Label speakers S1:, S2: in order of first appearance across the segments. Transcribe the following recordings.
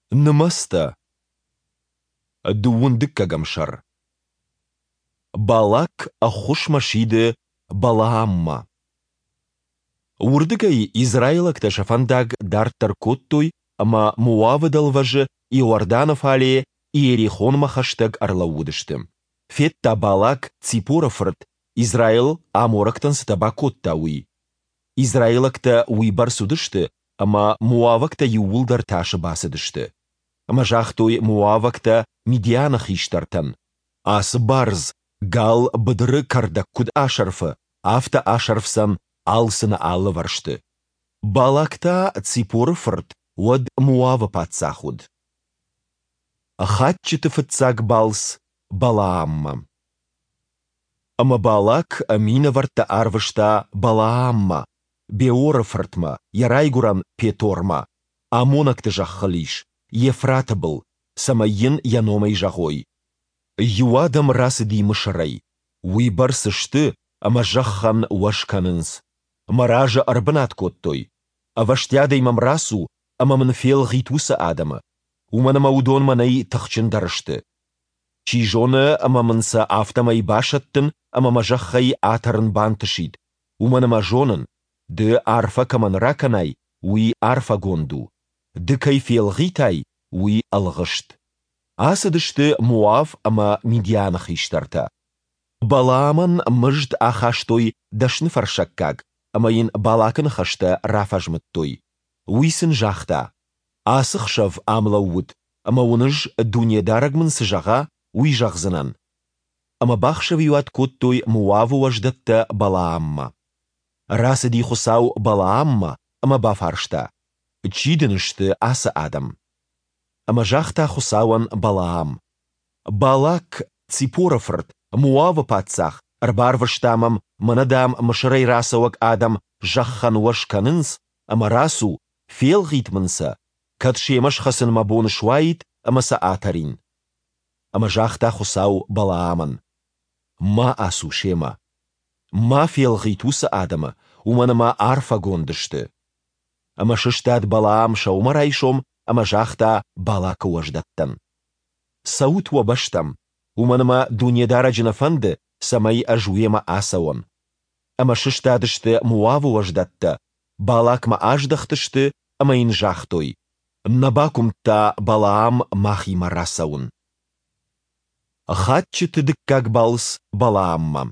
S1: Нымасты. Дуындыкка гамшар. Балак ахуш машиды Балаамма. Урдыгай Израилак ташафандаг дартар коттой, ама Муавыдалважы Иорданов алие Иерихон махаштаг арлаудышты. Фетта Балак Ципурафрт Израил аморактан сытаба коттауи. Израилакта уйбар судышты, ама Муавакта юулдар ташы басыдышты. Ама жахтой Муавакта Мидианах иштартан. Ас барз гал быдыры кардаккуд ашарфы, афта ашарфсан алсына аллы варшты. Балакта Ципурафрт уад Муава патсахуд. Хатчыты фыцак балс Балаамма. Ама Балак амина варта арвышта Балаамма, Беорафртма, Ярайгуран Петорма, Амонакты жаххалиш, Ефрата был, самайын яномай жагой. Юадам расы димышарай, уйбар сышты, ама жаххан уашканынс. Маража арбанат коттой, а ваштядай мамрасу, ама манфел гитуса адама. Уманама удон манай тахчын дарышты. Чижоны ама манса автамай башаттын, ама мажаххай атарын бантышид. Уманама жонын, ды арфа каман раканай, уи арфа гонду. Ды кайфел гитай, уи алғышт. Асыдышты Муав ама Мидианах иштарта. Балааман мыжд ахаштой дашны фаршаккаг, амайын Балакын хашта рафажмыттой. Уисын жахта. Асықшав амлауд, ама уныж дунедарагмын сыжаға уй жағзынан. Ама бақшав юат коттой Муаву аждатта Балаамма. Расы ди хусау Балаамма, ама бафаршта. Чидынышты асы адам. Ама жахта хусауан Балаам. Балак Ципурафрт Муава патсах, арбарваштамам, манадам машарай расауак адам жаххан уашканынс, ама расу фел гитмынса, катшемаш хасын мабон швайт, ама саатарин. Ама жахта хусау Балааман. Ма асу шема. Ма фел гитуса адама, уманама арфа гондышты. Ама шыштат Балаам шаумарайшом, ама жахта Балака уаждаттан. Саут уабаштам, уманама дунедара джинафанды, самай ажуема асаон. Ама шыштадышты Муаву уаждатта, Балакма аждахтышты, ама ин жахтой. Набакумта Балаам махима расаун. Хатчыты дыккак балс Балаамма.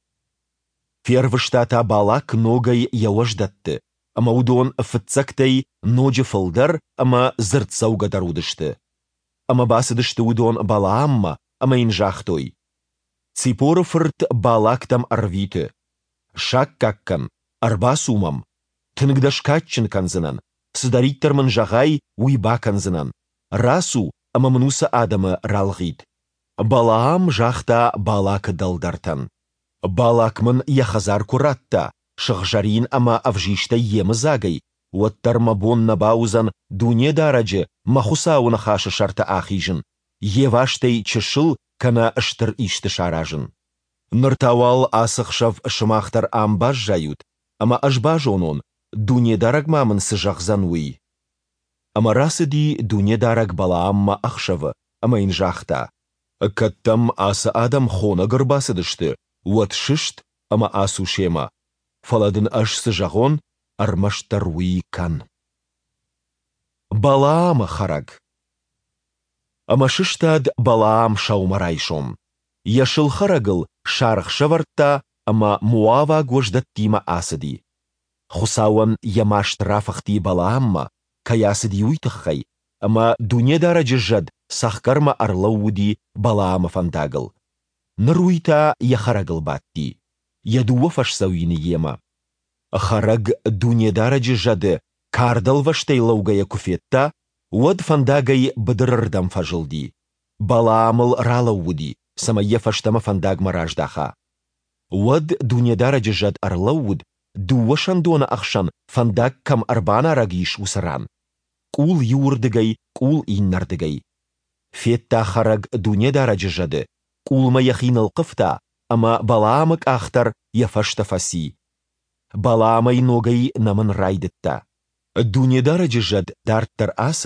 S1: Фервыштата Балак ногай яуаждатты, ама удон фыцактай ноджи фылдар, ама зыртсауга дарудышты. Ама басыдышты удон Балаамма, ама ин жахтой. Ципурафрт Балактам арвиты. Шаккаккан, арбасумам, тынгдашкатчын канзынан, сыдариттармын жағай уйба канзынан. Расу, ама мнуса адамы ралғид. Балаам жахта Балак далдартан. Балакмын яхазар куратта, шықжарин ама авжишта емы загай. Уаттарма бонна баузан дуне дараджы махусауна хашы шарта ахижын. Еваштай чышыл кана ыштыр ишті шаражын. Ныртауал асықшав шымақтар амбаж жают, ама ажбаж онон дуне дарагмамын сыжақзан уй. Ама расы ди дуне дараг Балаамма ақшавы, ама ин жахта. Каттам асы адам хона гырбасыдышты, уат шышт, ама асу шема. Фаладын аш сыжағон, армаштар уй кан. Балаама хараг. Ама шыштад Балаам шаумарайшом. Яшыл харагыл шарх шаварта, ама Муава гождаттима асыди. Хусауан ямашт рафахти Балаамма, каясыди уйтаххай, ама дунедара джижад сахкарма арлауди Балаама фандагыл. Наруйта яхарагыл батти. Ядуа фашсауини ема. Хараг дунедара джижады кардал ваштай лаугая куфетта, уад фандагай быдырырдам фажылди. Балаамыл ралауди, самае фаштама фандагма раждаха. Уад дунедара джижад арлауд, дуа шандона ахшан фандаг кам арбана рагиш усаран. Кул юрдыгай, кул иннардыгай. Фетта хараг дунедара джижады, кулма яхинал қыфта, ама Балаамык ахтар яфашта фаси. Балаамай ногай намын райдытта. Дунедара джижад дарттар асыд,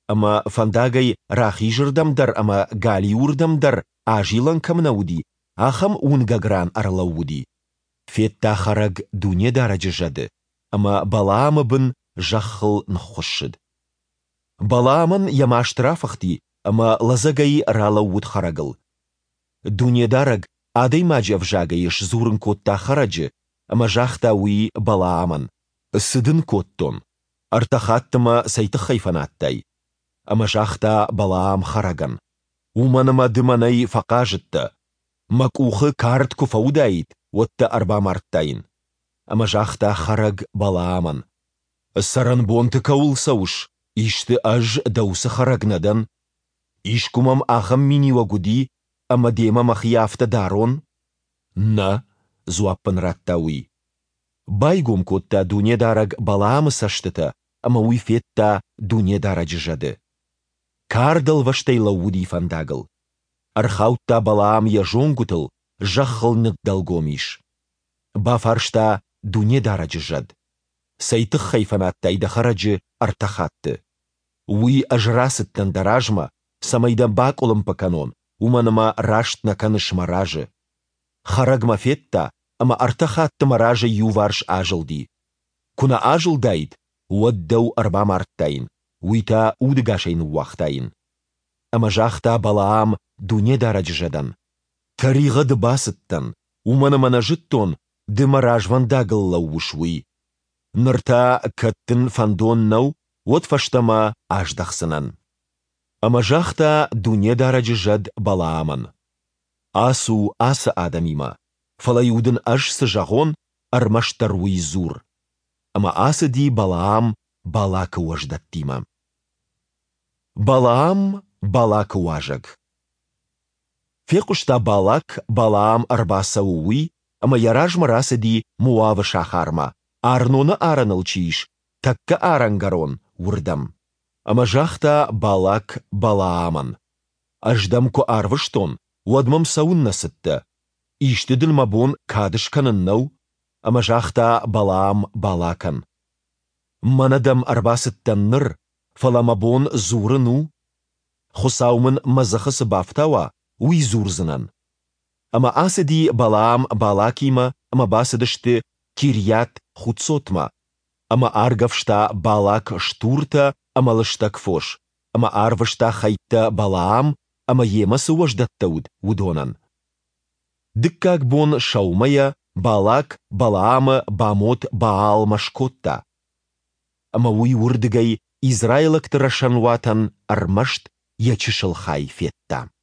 S1: Ama fandagay rachijırdamdar ama galiurdamdar ajilan kamnaudi, ахам унгагран арлауди. Фетта хараг дуне дараджыжады, ama Балаамыбын жаққыл нұққышыд. Балаамын ямаштрафахти, ama лазагай ралауд харагыл. Дуне дараг адай маджав жагайыш зурын котта хараджы, ama жақта уи Балаамын. Сыдын коттон. Артахаттыма сайты хайфанаттай. Ama жақта Балаам хараган. Уманыма дыманай фақажытты. Макухы карт куфаудайт, отта арба марттайын. Ama жақта хараг Балаамын. Саран бонты каулсауш, ишті аж даусы харагнадан. Ишкумам ахам минивагуди, ama демам ахияфта дарон. На, зуаппын раттауи. Байгум котта дуне дараг Балаамы саштыта, ama уи фетта дуне дараджыжады. Кардал ваштай лауди фандагыл. Архаутта Балаам яжонгутыл, жаққыл ныкдалгомиш. Бафаршта дуне дараджыжад. Сайтық хайфанаттайда хараджы артахатты. Уи ажрасыттан даражма, самайдан бак олым паканон, уманыма раштна каныш маражы. Харагма фетта, ama артахатты маражы юварш ажылди. Куна ажылдайд, уаддау арба марттайын, уита удыгашайын уақтайын. Ama жақта Балаам дуне дараджыжадан. Тариғады басыттан, уманымана жыттон, дымаражван дагылла ушвуй. Нырта каттын фандоннау, от фаштама аждақсынан. Ama жақта дуне дараджыжад Балаамын. Асу асы адамима, фалаюдын ажсы жағон, армаштаруй зур. Ama асы ди Балаам балакы уаждаттима. Балаам балакы уажаг. Фекушта балак Балаам арбаса уи, ama яражма расы ди муавы шахарма. Арноны араныл чиш, такка арангарон урдам. Ama жақта балак Балаамын. Аждамку арвыштон, уадмам саунна сытты. Ишті ділмабон кадыш каныннау, ama жақта Балаам балакан. Манадам арбасыттан ныр, фаламабон зурыну. Хусаумын мазахысы бафтава, уй зурзынан. Ama асы ди Балаам балакима, ama басыдышты Кирьят хуцотма. Ama аргавшта балак штурта, ama лыштак фош. Ama арвышта хайтта Балаам, ama емасы уаждаттауд удонан. Дыккак бон шаумая, балак Балаамы бамот Баал машкотта. Ama уй урдыгай Израилык тырашанватан армашт ячышыл хай фетта.